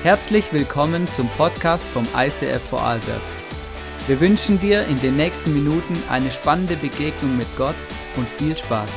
Herzlich willkommen zum Podcast vom ICF Vorarlberg. Wir wünschen dir in den nächsten Minuten eine spannende Begegnung mit Gott und viel Spaß.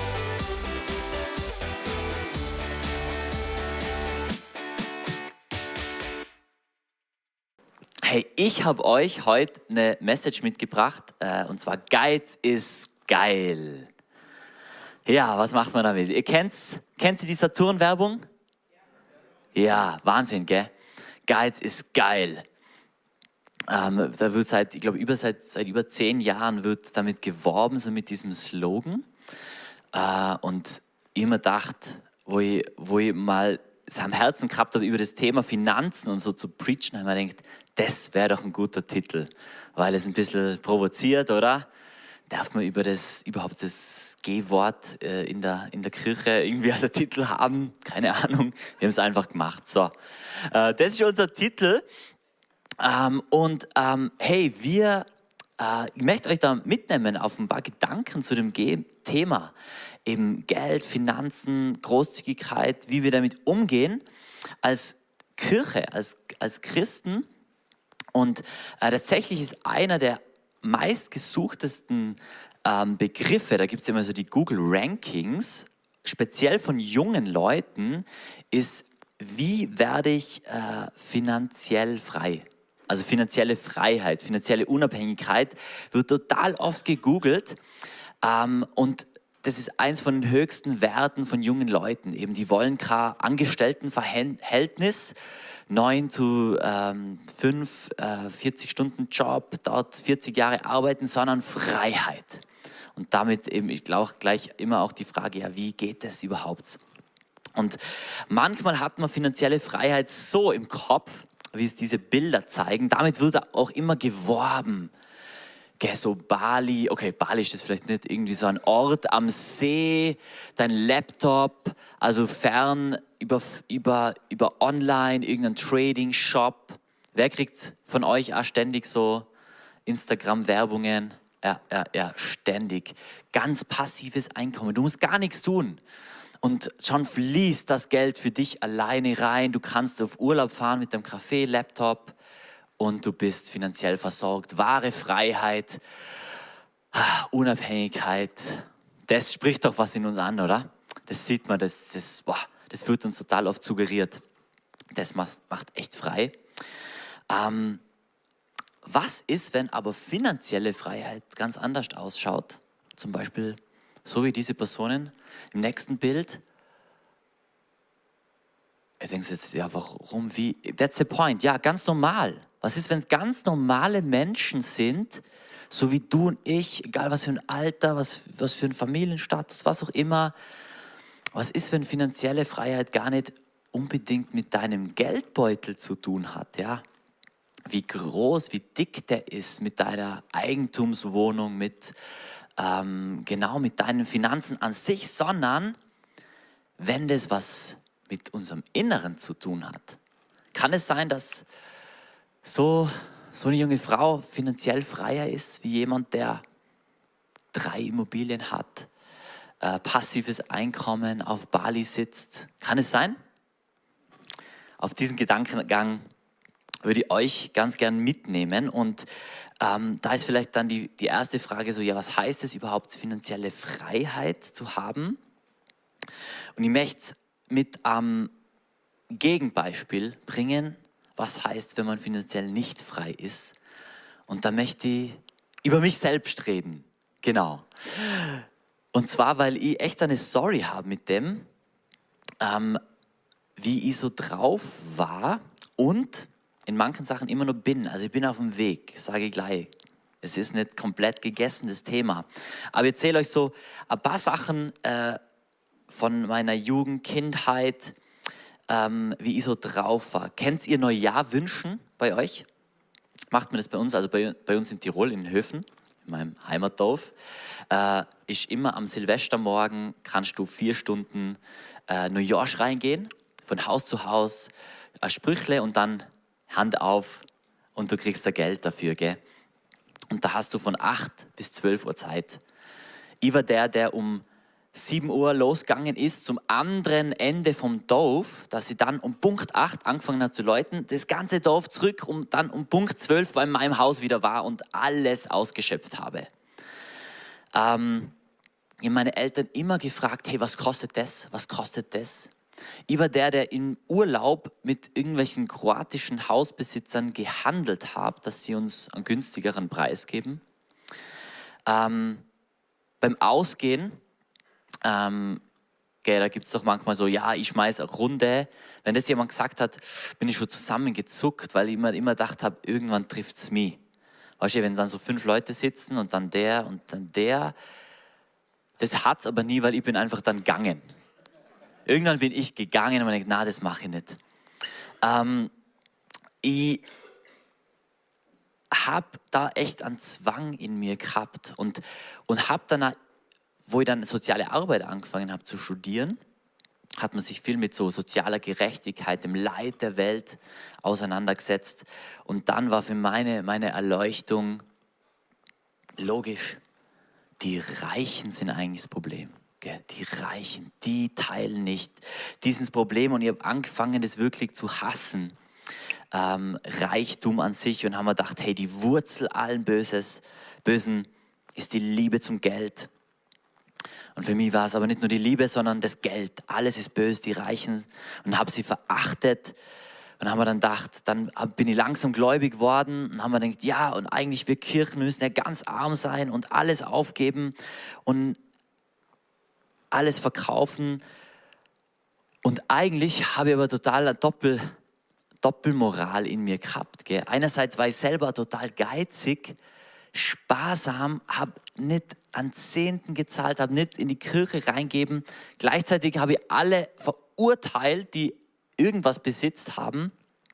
Hey, ich habe euch heute eine Message mitgebracht, und zwar Geiz ist geil. Ja, was macht man damit? Kennt ihr die Saturn-Werbung? Ja, Wahnsinn, gell? Geiz ist geil. Da wird seit über 10 Jahren wird damit geworben, so mit diesem Slogan. Und ich immer gedacht, wo ich mal es am Herzen gehabt habe, über das Thema Finanzen und so zu preachen, habe ich mir gedacht, das wäre doch ein guter Titel, weil es ein bisschen provoziert, oder? Darf man überhaupt das G-Wort in der Kirche irgendwie als Titel haben? Keine Ahnung, wir haben es einfach gemacht. So, das ist unser Titel. Hey, ich möchte euch da mitnehmen auf ein paar Gedanken zu dem Thema. Eben Geld, Finanzen, Großzügigkeit, wie wir damit umgehen als Kirche, als Christen. Und tatsächlich ist einer der meistgesuchtesten Begriffe, da gibt es immer so die Google Rankings, speziell von jungen Leuten, ist, wie werde ich finanziell frei? Also finanzielle Freiheit, finanzielle Unabhängigkeit wird total oft gegoogelt und das ist eins von den höchsten Werten von jungen Leuten. Eben, die wollen kein Angestelltenverhältnis, 9 zu 5, 40-Stunden-Job, dort 40 Jahre arbeiten, sondern Freiheit. Und damit eben, ich glaube, gleich immer auch die Frage, ja, wie geht das überhaupt? Und manchmal hat man finanzielle Freiheit so im Kopf, wie es diese Bilder zeigen. Damit wird auch immer geworben. So Bali, okay, Bali ist das vielleicht nicht, irgendwie so ein Ort am See, dein Laptop, also fern über online, irgendein Trading-Shop. Wer kriegt von euch auch ständig so Instagram-Werbungen? Ja, ständig. Ganz passives Einkommen, du musst gar nichts tun. Und schon fließt das Geld für dich alleine rein. Du kannst auf Urlaub fahren mit deinem Kaffee, Laptop und du bist finanziell versorgt. Wahre Freiheit, Unabhängigkeit, das spricht doch was in uns an, oder? Das sieht man, das wird uns total oft suggeriert. Das macht echt frei. Was ist, wenn aber finanzielle Freiheit ganz anders ausschaut? Zum Beispiel so wie diese Personen im nächsten Bild. Ihr denkt jetzt, ja, warum, wie? That's the point. Ja, ganz normal. Was ist, wenn es ganz normale Menschen sind, so wie du und ich, egal was für ein Alter, was für ein Familienstatus, was auch immer. Was ist, wenn finanzielle Freiheit gar nicht unbedingt mit deinem Geldbeutel zu tun hat, ja? Wie groß, wie dick der ist mit deiner Eigentumswohnung, mit deinen Finanzen an sich, sondern wenn das was mit unserem Inneren zu tun hat. Kann es sein, dass so eine junge Frau finanziell freier ist, wie jemand, der 3 Immobilien hat, passives Einkommen, auf Bali sitzt? Kann es sein? Auf diesen Gedankengang würde ich euch ganz gern mitnehmen und da ist vielleicht dann die erste Frage so, ja, was heißt es überhaupt, finanzielle Freiheit zu haben? Und ich möchte mit am Gegenbeispiel bringen, was heißt, wenn man finanziell nicht frei ist. Und da möchte ich über mich selbst reden. Genau. Und zwar, weil ich echt eine Story habe mit dem, wie ich so drauf war und in manchen Sachen immer noch bin. Also ich bin auf dem Weg, sage ich gleich. Es ist nicht komplett gegessen, das Thema. Aber ich erzähle euch so ein paar Sachen von meiner Jugend, Kindheit, wie ich so drauf war. Kennt ihr Neujahrwünschen bei euch? Macht man das bei uns? Also bei uns in Tirol, in Höfen, in meinem Heimatdorf, ist immer am Silvestermorgen, kannst du 4 Stunden Neujahrsschreien gehen, von Haus zu Haus, Sprüchle und dann Hand auf und du kriegst da Geld dafür, gell? Und da hast du von 8 bis 12 Uhr Zeit. Ich war der um 7 Uhr losgegangen ist zum anderen Ende vom Dorf, dass sie dann um Punkt 8 angefangen hat zu läuten, das ganze Dorf zurück und dann um Punkt 12 bei meinem Haus wieder war und alles ausgeschöpft habe. Ich habe meine Eltern immer gefragt, hey, was kostet das? Was kostet das? Ich war der im Urlaub mit irgendwelchen kroatischen Hausbesitzern gehandelt hat, dass sie uns einen günstigeren Preis geben. Beim Ausgehen, da gibt es doch manchmal so, ja, ich schmeiße eine Runde. Wenn das jemand gesagt hat, bin ich schon zusammengezuckt, weil ich immer gedacht habe, irgendwann trifft es mich. Weißt du, wenn dann so 5 Leute sitzen und dann der und dann der, das hat es aber nie, weil ich bin einfach dann gegangen. Irgendwann bin ich gegangen und man denkt, na, das mache ich nicht. Ich habe da echt einen Zwang in mir gehabt und habe dann, wo ich dann soziale Arbeit angefangen habe zu studieren, hat man sich viel mit so sozialer Gerechtigkeit, dem Leid der Welt auseinandergesetzt. Und dann war für meine Erleuchtung logisch, die Reichen sind eigentlich das Problem. Die Reichen, die teilen nicht dieses Problem. Und ich habe angefangen, das wirklich zu hassen. Reichtum an sich, und haben mir gedacht, hey, die Wurzel allen Bösen ist die Liebe zum Geld. Und für mich war es aber nicht nur die Liebe, sondern das Geld. Alles ist böse, die Reichen. Und habe sie verachtet. Und haben wir dann gedacht, dann bin ich langsam gläubig geworden und haben wir gedacht, ja, und eigentlich wir Kirchen müssen ja ganz arm sein und alles aufgeben und alles verkaufen. Und eigentlich habe ich aber total eine Doppelmoral in mir gehabt. Gell? Einerseits war ich selber total geizig, sparsam, habe nicht an Zehnten gezahlt, habe nicht in die Kirche reingegeben. Gleichzeitig habe ich alle verurteilt, die irgendwas besitzt haben,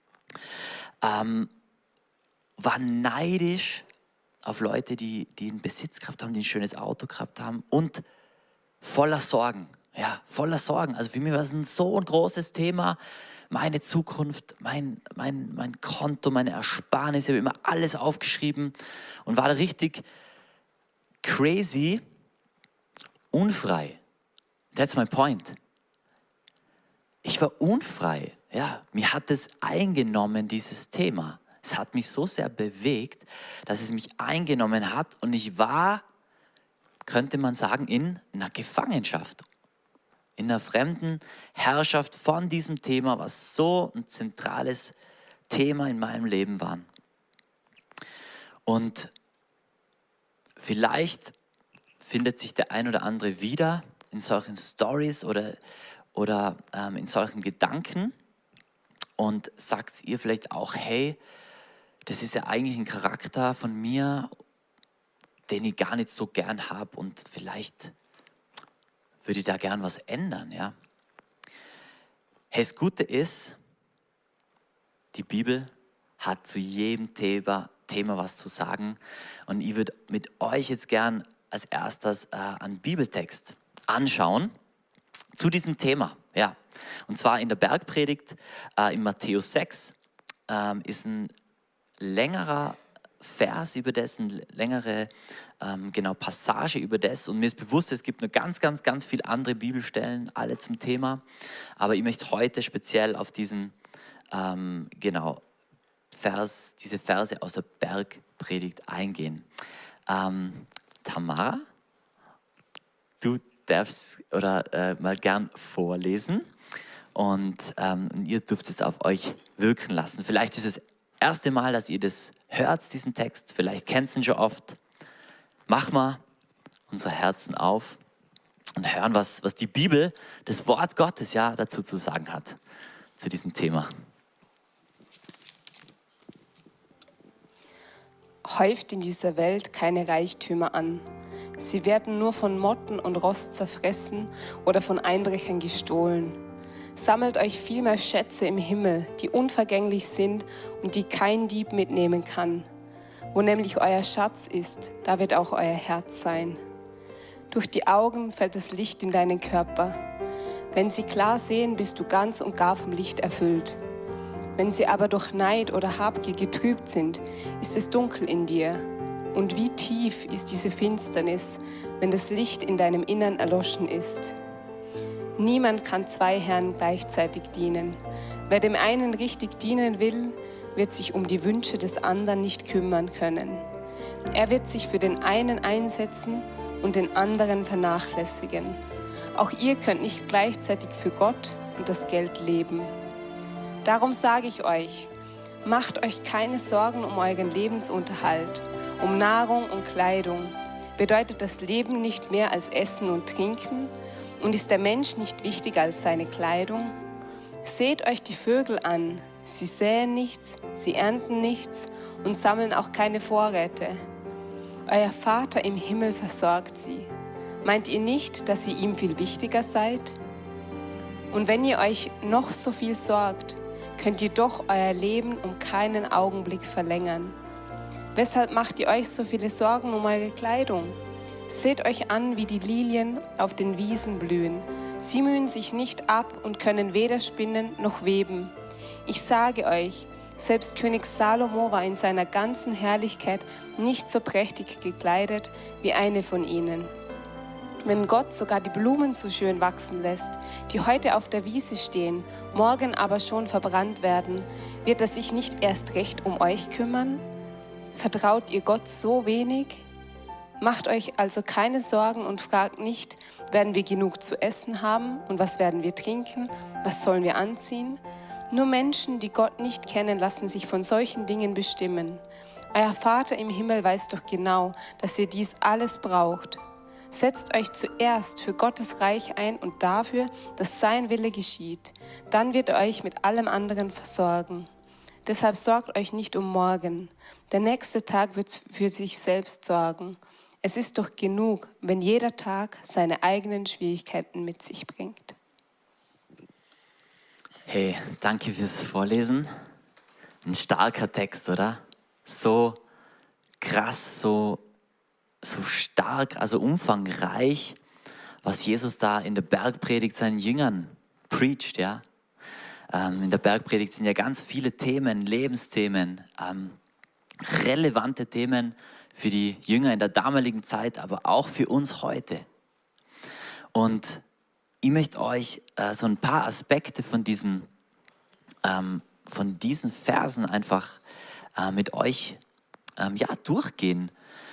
war neidisch auf Leute, die einen Besitz gehabt haben, die ein schönes Auto gehabt haben und voller Sorgen. Ja, voller Sorgen. Also für mich war es so ein großes Thema. Meine Zukunft, mein Konto, meine Ersparnisse, ich habe immer alles aufgeschrieben und war da richtig crazy, unfrei. That's my point. Ich war unfrei. Ja, mir hat es eingenommen, dieses Thema. Es hat mich so sehr bewegt, dass es mich eingenommen hat und ich war, könnte man sagen, in einer Gefangenschaft. In einer fremden Herrschaft von diesem Thema, was so ein zentrales Thema in meinem Leben war. Und vielleicht findet sich der ein oder andere wieder in solchen Stories oder in solchen Gedanken und sagt ihr vielleicht auch, hey, das ist ja eigentlich ein Charakter von mir, den ich gar nicht so gern habe und vielleicht würde ich da gern was ändern. Ja? Hey, das Gute ist, die Bibel hat zu jedem Thema was zu sagen und ich würde mit euch jetzt gern als erstes einen Bibeltext anschauen zu diesem Thema. Ja. Und zwar in der Bergpredigt in Matthäus 6 ist ein längerer Vers über das, eine längere Passage über das. Und mir ist bewusst, es gibt noch ganz, ganz, ganz viele andere Bibelstellen, alle zum Thema. Aber ich möchte heute speziell auf diesen diese Verse aus der Bergpredigt eingehen. Tamara, du darfst mal gern vorlesen und ihr dürft es auf euch wirken lassen. Vielleicht ist es das erste Mal, dass ihr das hört, diesen Text. Vielleicht kennt ihr ihn schon oft. Machen wir unsere Herzen auf und hören, was die Bibel, das Wort Gottes, ja, dazu zu sagen hat, zu diesem Thema. Häuft in dieser Welt keine Reichtümer an. Sie werden nur von Motten und Rost zerfressen oder von Einbrechern gestohlen. Sammelt euch vielmehr Schätze im Himmel, die unvergänglich sind und die kein Dieb mitnehmen kann. Wo nämlich euer Schatz ist, da wird auch euer Herz sein. Durch die Augen fällt das Licht in deinen Körper. Wenn sie klar sehen, bist du ganz und gar vom Licht erfüllt. Wenn sie aber durch Neid oder Habgier getrübt sind, ist es dunkel in dir. Und wie tief ist diese Finsternis, wenn das Licht in deinem Innern erloschen ist? Niemand kann zwei Herren gleichzeitig dienen. Wer dem einen richtig dienen will, wird sich um die Wünsche des anderen nicht kümmern können. Er wird sich für den einen einsetzen und den anderen vernachlässigen. Auch ihr könnt nicht gleichzeitig für Gott und das Geld leben. Darum sage ich euch, macht euch keine Sorgen um euren Lebensunterhalt, um Nahrung und Kleidung. Bedeutet das Leben nicht mehr als Essen und Trinken? Und ist der Mensch nicht wichtiger als seine Kleidung? Seht euch die Vögel an. Sie säen nichts, sie ernten nichts und sammeln auch keine Vorräte. Euer Vater im Himmel versorgt sie. Meint ihr nicht, dass ihr ihm viel wichtiger seid? Und wenn ihr euch noch so viel sorgt, könnt ihr doch euer Leben um keinen Augenblick verlängern. Weshalb macht ihr euch so viele Sorgen um eure Kleidung? Seht euch an, wie die Lilien auf den Wiesen blühen. Sie mühen sich nicht ab und können weder spinnen noch weben. Ich sage euch, selbst König Salomo war in seiner ganzen Herrlichkeit nicht so prächtig gekleidet wie eine von ihnen. Wenn Gott sogar die Blumen so schön wachsen lässt, die heute auf der Wiese stehen, morgen aber schon verbrannt werden, wird er sich nicht erst recht um euch kümmern? Vertraut ihr Gott so wenig? Macht euch also keine Sorgen und fragt nicht, werden wir genug zu essen haben und was werden wir trinken, was sollen wir anziehen? Nur Menschen, die Gott nicht kennen, lassen sich von solchen Dingen bestimmen. Euer Vater im Himmel weiß doch genau, dass ihr dies alles braucht. Setzt euch zuerst für Gottes Reich ein und dafür, dass sein Wille geschieht. Dann wird er euch mit allem anderen versorgen. Deshalb sorgt euch nicht um morgen. Der nächste Tag wird für sich selbst sorgen. Es ist doch genug, wenn jeder Tag seine eigenen Schwierigkeiten mit sich bringt. Hey, danke fürs Vorlesen. Ein starker Text, oder? So krass, so stark, also umfangreich, was Jesus da in der Bergpredigt seinen Jüngern preacht, ja. In der Bergpredigt sind ja ganz viele Themen, Lebensthemen, relevante Themen für die Jünger in der damaligen Zeit, aber auch für uns heute. Und ich möchte euch so ein paar Aspekte von diesen Versen einfach mit euch durchgehen,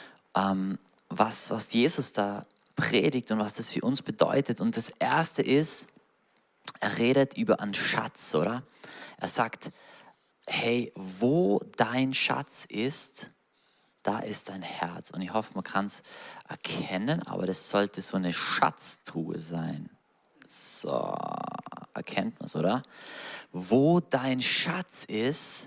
was Jesus da predigt und was das für uns bedeutet. Und das Erste ist, er redet über einen Schatz, oder? Er sagt, hey, wo dein Schatz ist, da ist dein Herz. Und ich hoffe, man kann es erkennen, aber das sollte so eine Schatztruhe sein. So, erkennt man es, oder? Wo dein Schatz ist,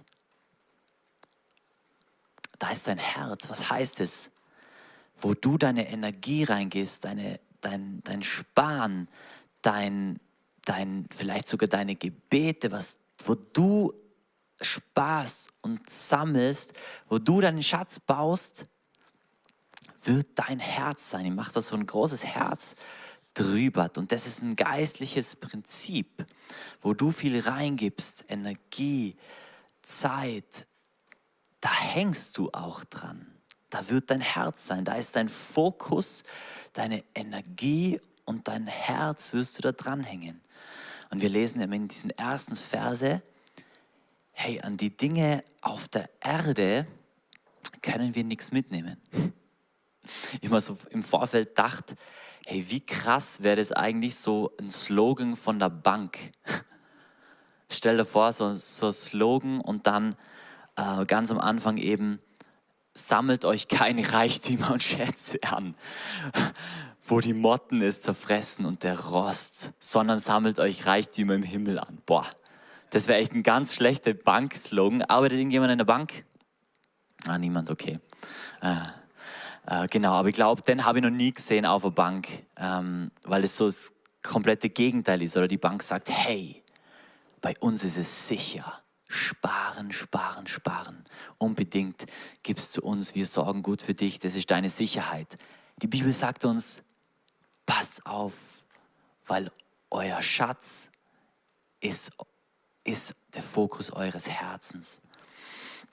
da ist dein Herz. Was heißt es? Wo du deine Energie reingehst, dein Sparen, vielleicht sogar deine Gebete, wo du sparst und sammelst, wo du deinen Schatz baust, wird dein Herz sein. Ich mache da so ein großes Herz drüber. Und das ist ein geistliches Prinzip, wo du viel reingibst, Energie, Zeit, da hängst du auch dran. Da wird dein Herz sein, da ist dein Fokus, deine Energie und dein Herz wirst du da dranhängen. Und wir lesen in diesen ersten Verse, hey, an die Dinge auf der Erde können wir nichts mitnehmen. Ich habe so im Vorfeld gedacht, hey, wie krass wäre das eigentlich so ein Slogan von der Bank. Stell dir vor, so ein Slogan und dann ganz am Anfang eben, sammelt euch keine Reichtümer und Schätze an, wo die Motten es zerfressen und der Rost, sondern sammelt euch Reichtümer im Himmel an. Boah, das wäre echt ein ganz schlechter Bankslogan. Arbeitet irgendjemand in der Bank? Niemand, okay. Genau, aber ich glaube, den habe ich noch nie gesehen auf der Bank, weil es so das komplette Gegenteil ist. Oder die Bank sagt, hey, bei uns ist es sicher. Sparen, sparen, sparen. Unbedingt gib's zu uns, wir sorgen gut für dich, das ist deine Sicherheit. Die Bibel sagt uns, pass auf, weil euer Schatz ist der Fokus eures Herzens.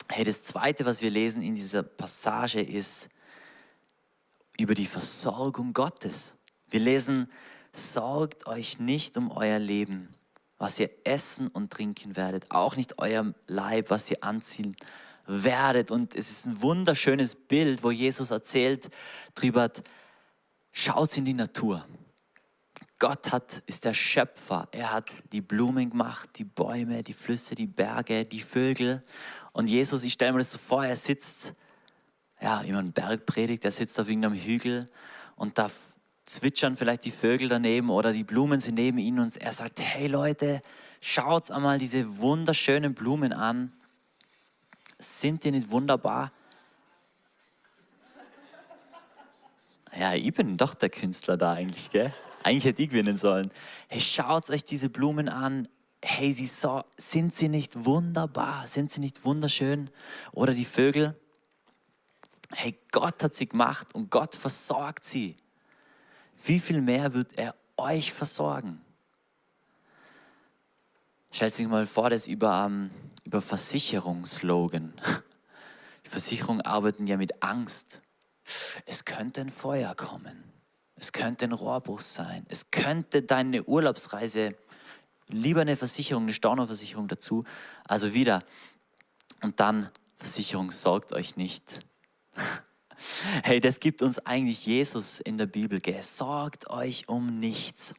Hey, das Zweite, was wir lesen in dieser Passage, ist über die Versorgung Gottes. Wir lesen, sorgt euch nicht um euer Leben, was ihr essen und trinken werdet, auch nicht eurem Leib, was ihr anziehen werdet. Und es ist ein wunderschönes Bild, wo Jesus erzählt drüber, schaut in die Natur. Gott ist der Schöpfer. Er hat die Blumen gemacht, die Bäume, die Flüsse, die Berge, die Vögel. Und Jesus, ich stelle mir das so vor, er sitzt, ja, immer ein Bergpredigt, er sitzt auf irgendeinem Hügel und da zwitschern vielleicht die Vögel daneben oder die Blumen sind neben ihm und er sagt, hey Leute, schaut einmal diese wunderschönen Blumen an. Sind die nicht wunderbar? Ja, ich bin doch der Künstler da eigentlich, gell? Eigentlich hätte ich gewinnen sollen. Hey, schaut euch diese Blumen an. Hey, sind sie nicht wunderbar? Sind sie nicht wunderschön? Oder die Vögel? Hey, Gott hat sie gemacht und Gott versorgt sie. Wie viel mehr wird er euch versorgen? Stellt sich mal vor, das über Versicherungsslogan. Die Versicherungen arbeiten ja mit Angst. Es könnte ein Feuer kommen. Es könnte ein Rohrbruch sein. Es könnte deine Urlaubsreise, lieber eine Versicherung, eine Stornoversicherung dazu. Also wieder. Und dann, Versicherung, sorgt euch nicht. Hey, das gibt uns eigentlich Jesus in der Bibel. Gell? Sorgt euch um nichts.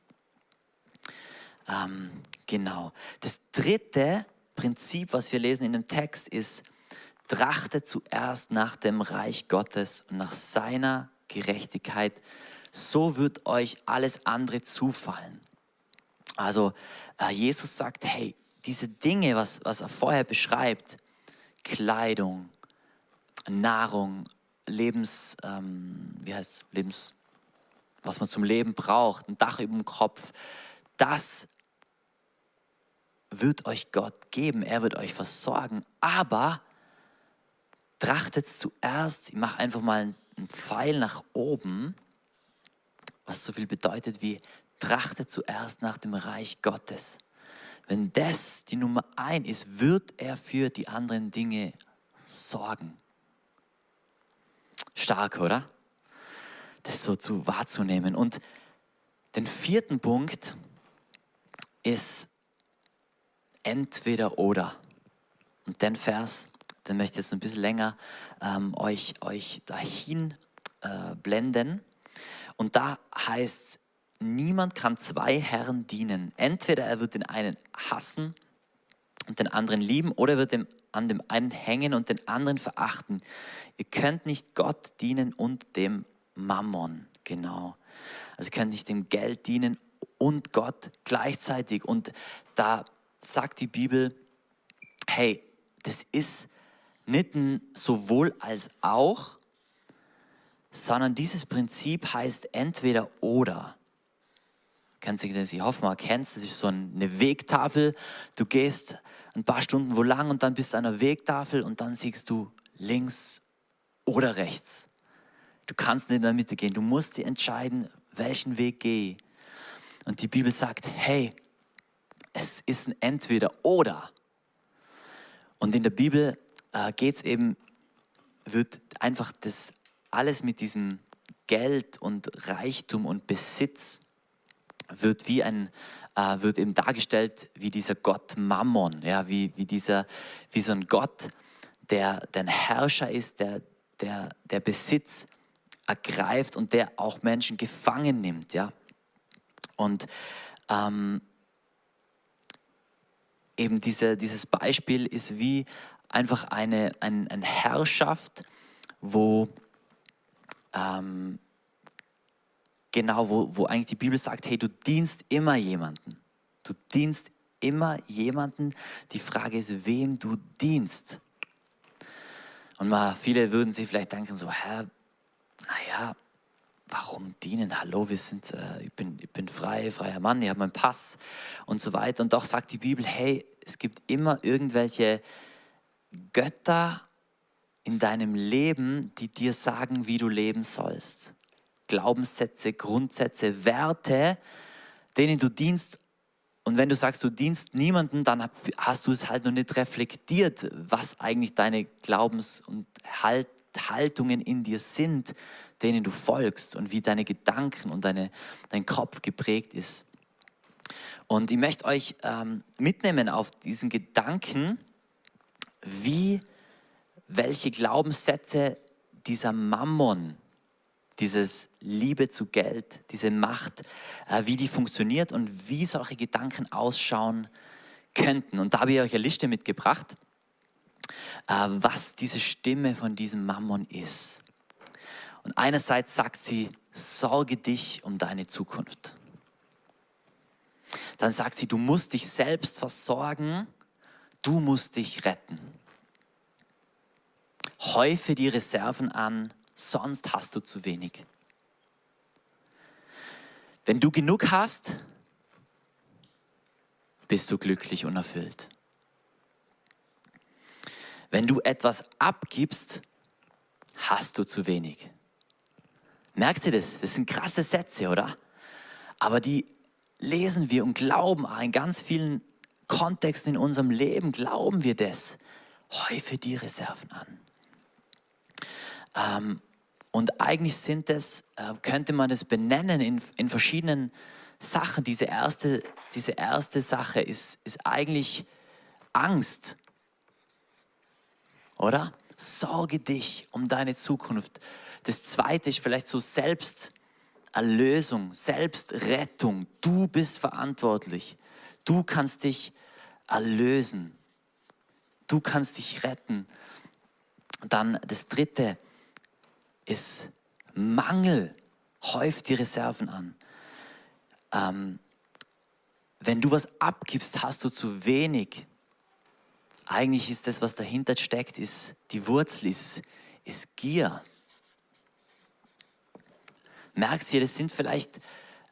Genau. Das dritte Prinzip, was wir lesen in dem Text, ist, trachtet zuerst nach dem Reich Gottes und nach seiner Gerechtigkeit. So wird euch alles andere zufallen. Also Jesus sagt, hey, diese Dinge, was er vorher beschreibt, Kleidung, Nahrung, was man zum Leben braucht, ein Dach über dem Kopf, das wird euch Gott geben, er wird euch versorgen, aber trachtet zuerst, ich mache einfach mal einen Pfeil nach oben, was so viel bedeutet wie, trachtet zuerst nach dem Reich Gottes. Wenn das die Nummer 1 ist, wird er für die anderen Dinge sorgen. Stark, oder? Das so wahrzunehmen. Und den 4. Punkt ist entweder oder. Und den Vers, den möchte ich jetzt ein bisschen länger euch dahin blenden. Und da heißt es, niemand kann 2 Herren dienen. Entweder er wird den einen hassen und den anderen lieben oder er wird an dem einen hängen und den anderen verachten. Ihr könnt nicht Gott dienen und dem Mammon. Genau. Also ihr könnt nicht dem Geld dienen und Gott gleichzeitig. Und da sagt die Bibel, hey, das ist nicht ein sowohl als auch, sondern dieses Prinzip heißt entweder oder. Ich hoffe mal, kennst, das ist so eine Wegtafel. Du gehst ein paar Stunden wo lang und dann bist du an einer Wegtafel und dann siehst du links oder rechts. Du kannst nicht in der Mitte gehen. Du musst dir entscheiden, welchen Weg gehe. Und die Bibel sagt, hey, es ist ein entweder oder. Und in der Bibel wird einfach das alles mit diesem Geld und Reichtum und Besitz wird eben dargestellt wie dieser Gott Mammon, ja, wie so ein Gott, der ein Herrscher ist, der Besitz ergreift und der auch Menschen gefangen nimmt, ja. Und eben dieses Beispiel ist wie einfach eine Herrschaft, wo eigentlich die Bibel sagt, hey, du dienst immer jemanden. Du dienst immer jemanden. Die Frage ist, wem du dienst. Und viele würden sich vielleicht denken so, warum dienen? Hallo, ich bin freier Mann, ich habe meinen Pass und so weiter. Und doch sagt die Bibel, hey, es gibt immer irgendwelche Götter in deinem Leben, die dir sagen, wie du leben sollst. Glaubenssätze, Grundsätze, Werte, denen du dienst Und wenn du sagst, du dienst niemandem, dann hast du es halt noch nicht reflektiert, was eigentlich deine Glaubens- und Haltungen in dir sind, denen du folgst und wie deine Gedanken und dein Kopf geprägt ist. Und ich möchte euch mitnehmen auf diesen Gedanken, welche Glaubenssätze dieser Mammon, dieses Liebe zu Geld, diese Macht, wie die funktioniert und wie solche Gedanken ausschauen könnten. Und da habe ich euch eine Liste mitgebracht, was diese Stimme von diesem Mammon ist. Und einerseits sagt sie, sorge dich um deine Zukunft. Dann sagt sie, du musst dich selbst versorgen, du musst dich retten. Häufe die Reserven an, sonst hast du zu wenig. Wenn du genug hast, bist du glücklich und erfüllt. Wenn du etwas abgibst, hast du zu wenig. Merkt ihr das? Das sind krasse Sätze, oder? Aber die lesen wir und glauben in ganz vielen Kontexten in unserem Leben, glauben wir das. Häufe die Reserven an. Und eigentlich könnte man das benennen in verschiedenen Sachen. Diese erste Sache ist eigentlich Angst. Oder? Sorge dich um deine Zukunft. Das zweite ist vielleicht so Selbsterlösung, Selbstrettung. Du bist verantwortlich. Du kannst dich erlösen. Du kannst dich retten. Und dann das dritte ist Mangel. Häuft die Reserven an. Wenn du was abgibst, hast du zu wenig. Eigentlich ist das, was dahinter steckt, die Wurzel ist Gier. Merkt ihr, das sind vielleicht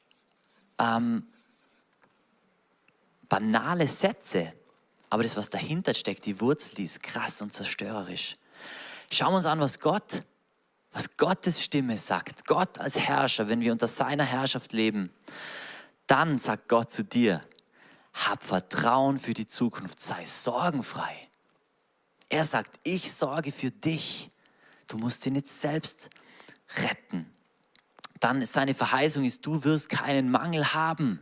banale Sätze, aber das, was dahinter steckt, die Wurzel, die ist krass und zerstörerisch. Schauen wir uns an, was Gottes Stimme sagt. Gott als Herrscher, wenn wir unter seiner Herrschaft leben, dann sagt Gott zu dir, hab Vertrauen für die Zukunft, sei sorgenfrei. Er sagt, ich sorge für dich. Du musst dich nicht selbst retten. Dann ist seine Verheißung, du wirst keinen Mangel haben.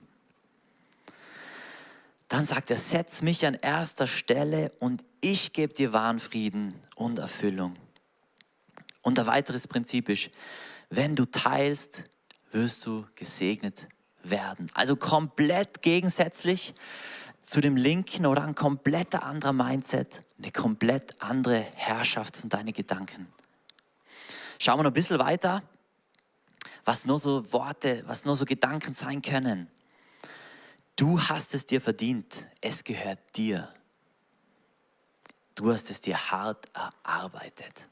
Dann sagt er, setz mich an erster Stelle und ich gebe dir wahren Frieden und Erfüllung. Und ein weiteres Prinzip ist, wenn du teilst, wirst du gesegnet werden. Also komplett gegensätzlich zu dem Linken oder ein kompletter anderer Mindset, eine komplett andere Herrschaft von deinen Gedanken. Schauen wir noch ein bisschen weiter, was nur so Worte, was nur so Gedanken sein können. Du hast es dir verdient, es gehört dir. Du hast es dir hart erarbeitet.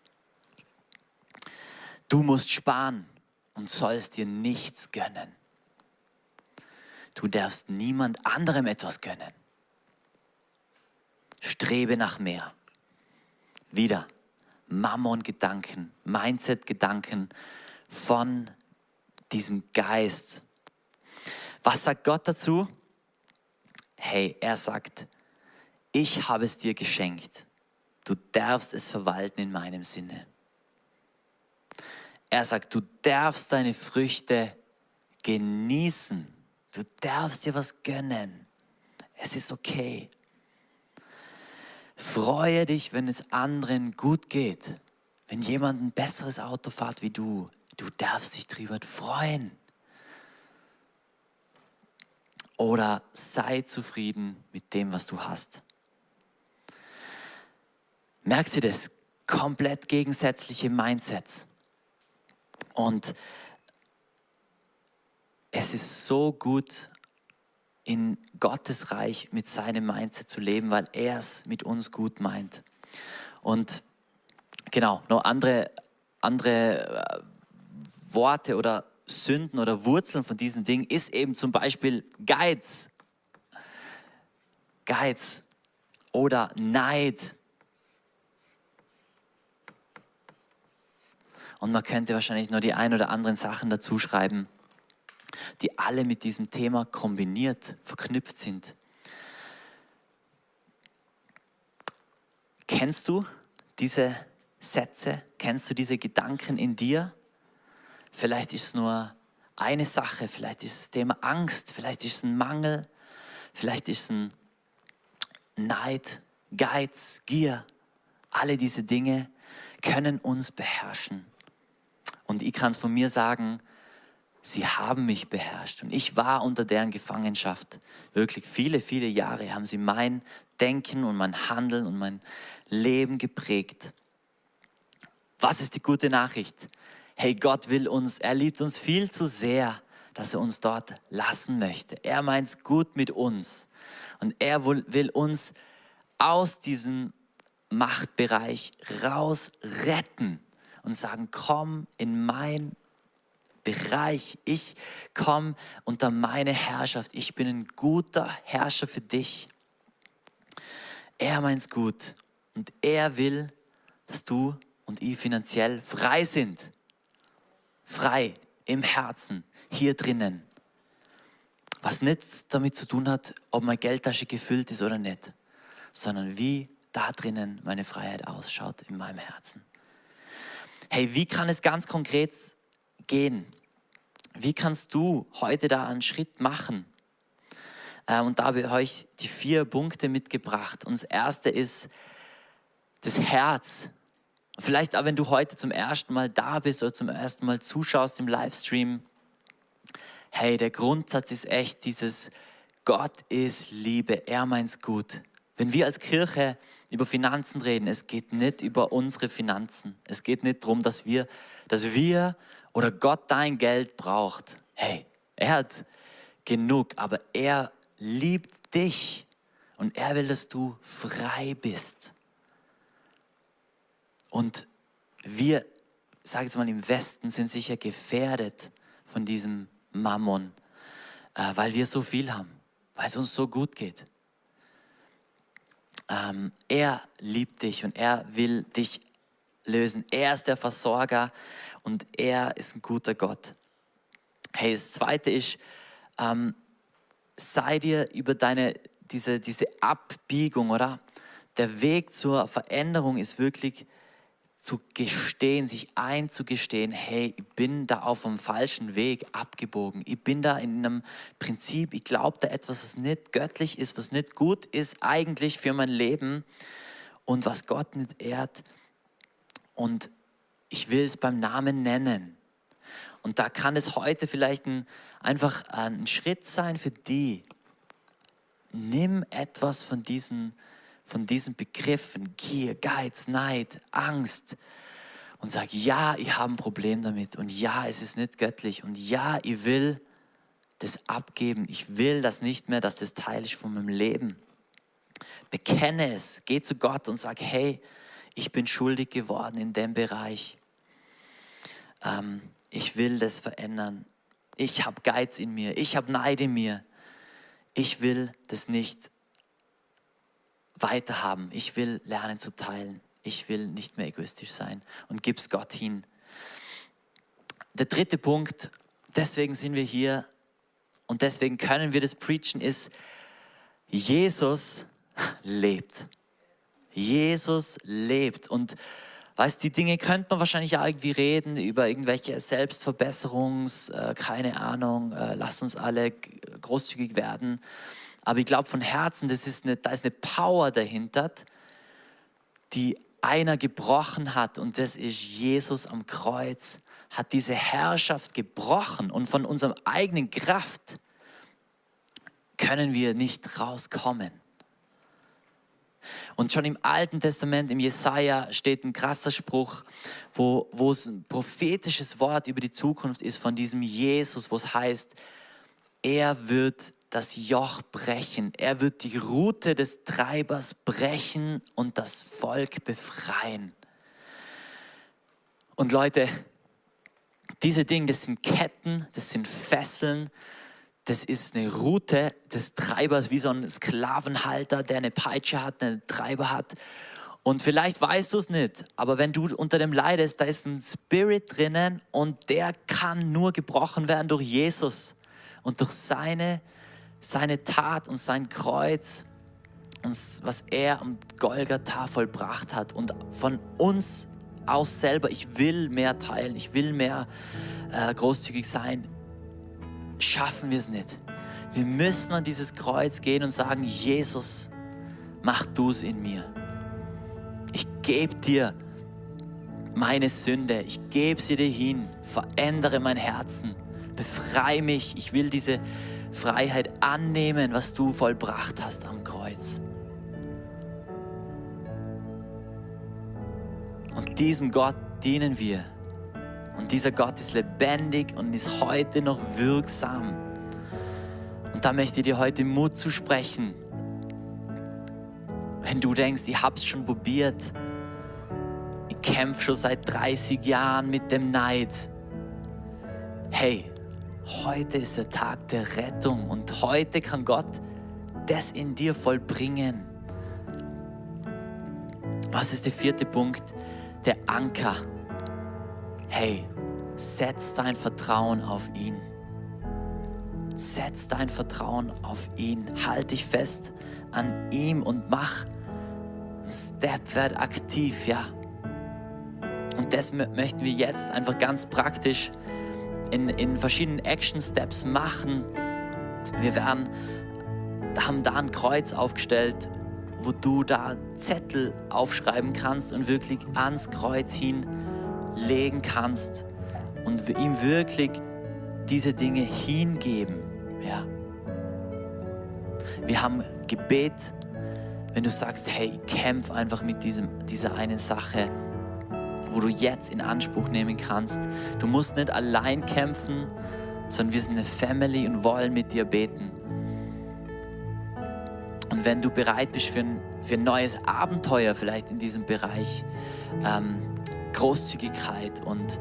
Du musst sparen und sollst dir nichts gönnen. Du darfst niemand anderem etwas gönnen. Strebe nach mehr. Wieder Mammon-Gedanken, Mindset-Gedanken von diesem Geist. Was sagt Gott dazu? Hey, er sagt, ich habe es dir geschenkt. Du darfst es verwalten in meinem Sinne. Er sagt, du darfst deine Früchte genießen. Du darfst dir was gönnen. Es ist okay. Freue dich, wenn es anderen gut geht. Wenn jemand ein besseres Auto fährt wie du, du darfst dich drüber freuen. Oder sei zufrieden mit dem, was du hast. Merkt ihr das? Komplett gegensätzliche Mindsets. Und es ist so gut, in Gottes Reich mit seinem Mindset zu leben, weil er es mit uns gut meint. Und genau, noch andere Worte oder Sünden oder Wurzeln von diesen Dingen ist eben zum Beispiel Geiz. Geiz oder Neid. Und man könnte wahrscheinlich nur die ein oder anderen Sachen dazu schreiben. die alle mit diesem Thema kombiniert, verknüpft sind. Kennst du diese Sätze? Kennst du diese Gedanken in dir? Vielleicht ist es nur eine Sache, vielleicht ist es das Thema Angst, vielleicht ist es ein Mangel, vielleicht ist es ein Neid, Geiz, Gier. Alle diese Dinge können uns beherrschen. Und ich kann es von mir sagen, sie haben mich beherrscht. Und ich war unter deren Gefangenschaft. Wirklich viele, viele Jahre haben sie mein Denken und mein Handeln und mein Leben geprägt. Was ist die gute Nachricht? Hey, Gott will uns, er liebt uns viel zu sehr, dass er uns dort lassen möchte. Er meint es gut mit uns. Und er will uns aus diesem Machtbereich raus retten und sagen, komm in mein Bereich, ich komme unter meine Herrschaft, ich bin ein guter Herrscher für dich. Er meint's gut und er will, dass du und ich finanziell frei sind. Frei im Herzen, hier drinnen. Was nichts damit zu tun hat, ob meine Geldtasche gefüllt ist oder nicht, sondern wie da drinnen meine Freiheit ausschaut in meinem Herzen. Hey, wie kann es ganz konkret gehen? Wie kannst du heute da einen Schritt machen? Und da habe ich euch die 4 Punkte mitgebracht. Und das erste ist das Herz. Vielleicht auch, wenn du heute zum ersten Mal da bist oder zum ersten Mal zuschaust im Livestream. Hey, der Grundsatz ist echt dieses, Gott ist Liebe, er meint's gut. Wenn wir als Kirche über Finanzen reden, es geht nicht über unsere Finanzen. Es geht nicht darum, dass wir oder Gott dein Geld braucht. Hey, er hat genug, aber er liebt dich und er will, dass du frei bist. Und wir, sage ich mal, im Westen sind sicher gefährdet von diesem Mammon, weil wir so viel haben, weil es uns so gut geht. Er liebt dich und er will dich lösen. Er ist der Versorger und er ist ein guter Gott. Hey, das Zweite ist, sei dir über diese Abbiegung, oder? Der Weg zur Veränderung ist wirklich zu gestehen, sich einzugestehen, hey, ich bin da auf einem falschen Weg abgebogen. Ich bin da in einem Prinzip, ich glaube da etwas, was nicht göttlich ist, was nicht gut ist eigentlich für mein Leben und was Gott nicht ehrt. Und ich will es beim Namen nennen. Und da kann es heute vielleicht einfach ein Schritt sein für die. Nimm etwas von diesen Begriffen, Gier, Geiz, Neid, Angst und sag, ja, ich habe ein Problem damit und ja, es ist nicht göttlich und ja, ich will das abgeben. Ich will das nicht mehr, dass das Teil ist von meinem Leben. Bekenne es, geh zu Gott und sag, hey, ich bin schuldig geworden in dem Bereich. Ich will das verändern. Ich habe Geiz in mir, ich habe Neid in mir. Ich will das nicht weiterhaben. Ich will lernen zu teilen. Ich will nicht mehr egoistisch sein und gib's Gott hin. Der 3. Punkt, deswegen sind wir hier und deswegen können wir das preachen, ist, Jesus lebt. Jesus lebt. Und weißt, die Dinge könnte man wahrscheinlich auch irgendwie reden, über irgendwelche keine Ahnung, lasst uns alle großzügig werden. Aber ich glaube von Herzen, da ist eine Power dahinter, die einer gebrochen hat. Und das ist Jesus am Kreuz, hat diese Herrschaft gebrochen. Und von unserer eigenen Kraft können wir nicht rauskommen. Und schon im Alten Testament, im Jesaja, steht ein krasser Spruch, wo es ein prophetisches Wort über die Zukunft ist von diesem Jesus, wo es heißt, er wird das Joch brechen, er wird die Rute des Treibers brechen und das Volk befreien. Und Leute, diese Dinge, das sind Ketten, das sind Fesseln, das ist eine Rute des Treibers, wie so ein Sklavenhalter, der eine Peitsche hat, einen Treiber hat. Und vielleicht weißt du es nicht, aber wenn du unter dem leidest, da ist ein Spirit drinnen und der kann nur gebrochen werden durch Jesus. und durch seine Tat und sein Kreuz und was er am Golgatha vollbracht hat und von uns aus selber, ich will mehr teilen, ich will mehr großzügig sein, schaffen wir es nicht. Wir müssen an dieses Kreuz gehen und sagen, Jesus, mach du es in mir. Ich gebe dir meine Sünde, ich gebe sie dir hin, verändere mein Herzen, befreie mich, ich will diese Freiheit annehmen, was du vollbracht hast am Kreuz. Und diesem Gott dienen wir. Und dieser Gott ist lebendig und ist heute noch wirksam. Und da möchte ich dir heute Mut zusprechen. Wenn du denkst, ich hab's schon probiert, ich kämpfe schon seit 30 Jahren mit dem Neid. Hey, heute ist der Tag der Rettung und heute kann Gott das in dir vollbringen. Was ist der 4. Punkt? Der Anker. Hey, setz dein Vertrauen auf ihn. Setz dein Vertrauen auf ihn. Halt dich fest an ihm und mach einen Step, werd aktiv, ja. Und das möchten wir jetzt einfach ganz praktisch in verschiedenen Action-Steps machen. Wir haben da ein Kreuz aufgestellt, wo du da Zettel aufschreiben kannst und wirklich ans Kreuz hinlegen kannst und ihm wirklich diese Dinge hingeben. Ja. Wir haben Gebet, wenn du sagst, hey, ich kämpfe einfach mit dieser einen Sache, wo du jetzt in Anspruch nehmen kannst. Du musst nicht allein kämpfen, sondern wir sind eine Family und wollen mit dir beten. Und wenn du bereit bist für ein neues Abenteuer vielleicht in diesem Bereich, Großzügigkeit und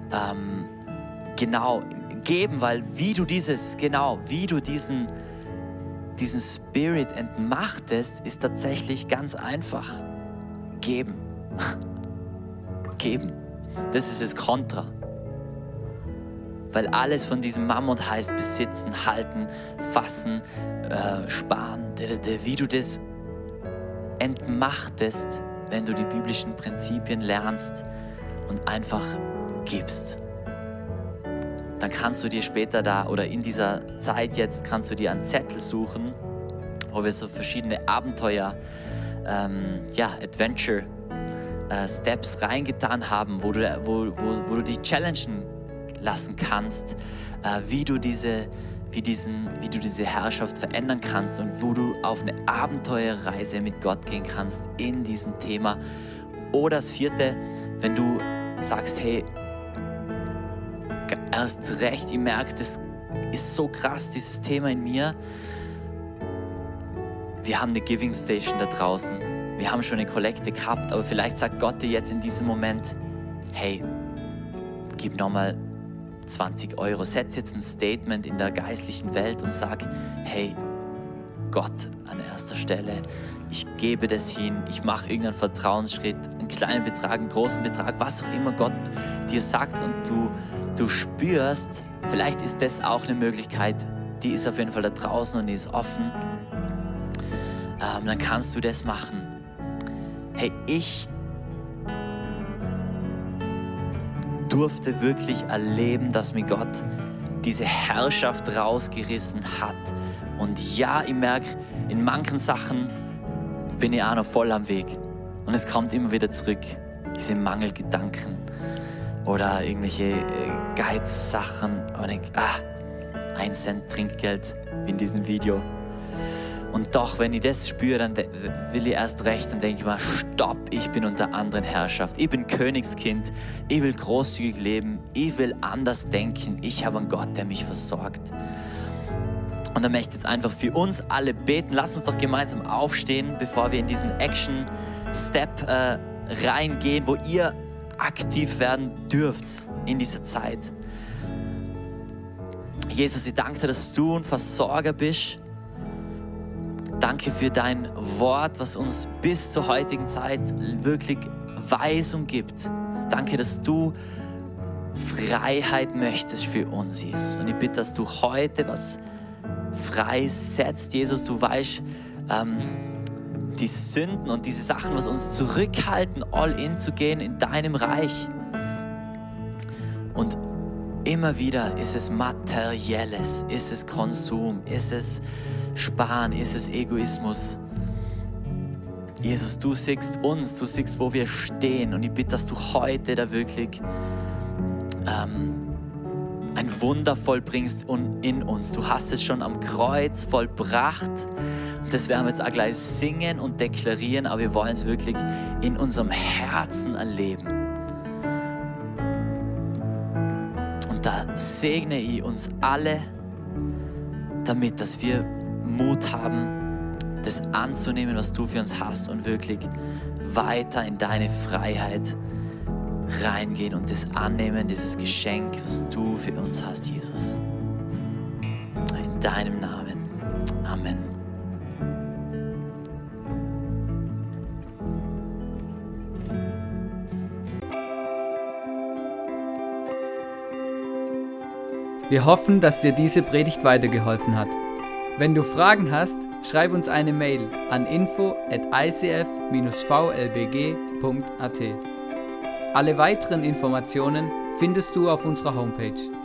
genau geben, weil wie du diesen Spirit entmachtest, ist tatsächlich ganz einfach. Geben. Geben. Das ist das Kontra. Weil alles von diesem Mammut heißt besitzen, halten, fassen, sparen. Wie du das entmachtest, wenn du die biblischen Prinzipien lernst und einfach gibst. Dann kannst du dir später oder in dieser Zeit jetzt, kannst du dir einen Zettel suchen, wo wir so verschiedene Abenteuer, Adventure Steps reingetan haben, wo du dich challengen lassen kannst, wie du diese Herrschaft verändern kannst und wo du auf eine Abenteuerreise mit Gott gehen kannst in diesem Thema. Oder das 4., wenn du sagst, hey, erst recht, ich merke, das ist so krass, dieses Thema in mir. Wir haben eine Giving Station da draußen. Wir haben schon eine Kollekte gehabt, aber vielleicht sagt Gott dir jetzt in diesem Moment, hey, gib nochmal 20 Euro. Setz jetzt ein Statement in der geistlichen Welt und sag, hey, Gott an erster Stelle, ich gebe das hin, ich mache irgendeinen Vertrauensschritt, einen kleinen Betrag, einen großen Betrag, was auch immer Gott dir sagt und du spürst, vielleicht ist das auch eine Möglichkeit, die ist auf jeden Fall da draußen und die ist offen, dann kannst du das machen. Hey, ich durfte wirklich erleben, dass mir Gott diese Herrschaft rausgerissen hat. Und ja, ich merke, in manchen Sachen bin ich auch noch voll am Weg. Und es kommt immer wieder zurück, diese Mangelgedanken oder irgendwelche Geizsachen. Und ich, 1 Cent Trinkgeld, wie in diesem Video. Und doch, wenn ich das spüre, dann will ich erst recht, dann denke ich mir, stopp, ich bin unter anderen Herrschaft. Ich bin Königskind, ich will großzügig leben, ich will anders denken. Ich habe einen Gott, der mich versorgt. Und dann möchte ich jetzt einfach für uns alle beten. Lass uns doch gemeinsam aufstehen, bevor wir in diesen Action-Step reingehen, wo ihr aktiv werden dürft in dieser Zeit. Jesus, ich danke dir, dass du ein Versorger bist. Danke für dein Wort, was uns bis zur heutigen Zeit wirklich Weisung gibt. Danke, dass du Freiheit möchtest für uns, Jesus. Und ich bitte, dass du heute was freisetzt, Jesus. Du weißt, die Sünden und diese Sachen, was uns zurückhalten, all in zu gehen in deinem Reich. Und immer wieder ist es Materielles, ist es Konsum, ist es Sparen, ist es Egoismus. Jesus, du siehst uns, du siehst, wo wir stehen. Und ich bitte, dass du heute da wirklich ein Wunder vollbringst in uns. Du hast es schon am Kreuz vollbracht. Das werden wir jetzt auch gleich singen und deklarieren, aber wir wollen es wirklich in unserem Herzen erleben. Und da segne ich uns alle damit, dass wir Mut haben, das anzunehmen, was du für uns hast und wirklich weiter in deine Freiheit reingehen und das annehmen, dieses Geschenk, was du für uns hast, Jesus. In deinem Namen. Amen. Wir hoffen, dass dir diese Predigt weitergeholfen hat. Wenn du Fragen hast, schreib uns eine Mail an info@icf-vlbg.at. Alle weiteren Informationen findest du auf unserer Homepage.